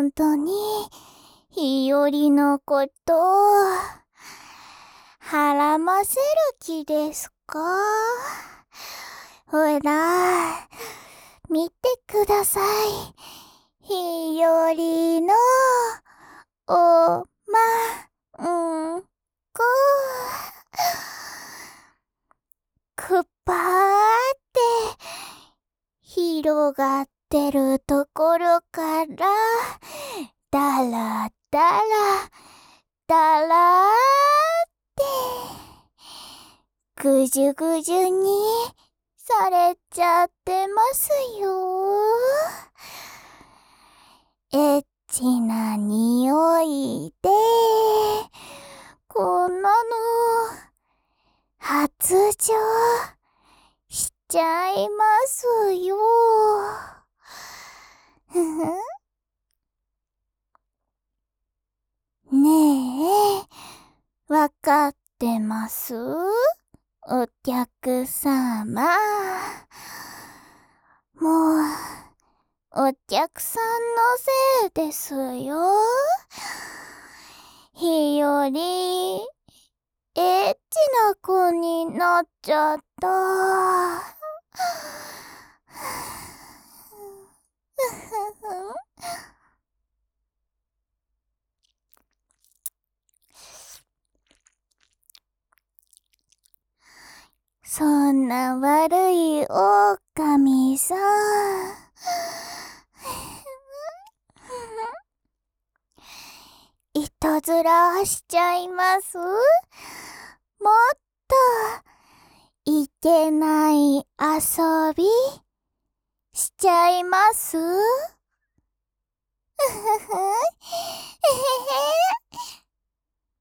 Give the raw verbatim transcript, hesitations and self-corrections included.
本当に日和のことはらませる気ですか？ほら見てください。日和のおまんこくぱーって広がってるところからだらだらだらーってぐじゅぐじゅにされちゃってますよ。エッチな匂いでこんなの発情しちゃいますよ。ふふねえ、わかってます？お客様。もう、お客さんのせいですよ。日和、エッチな子になっちゃった。そんな悪い狼さん。いたずらしちゃいます？もっといけない遊びしちゃいます？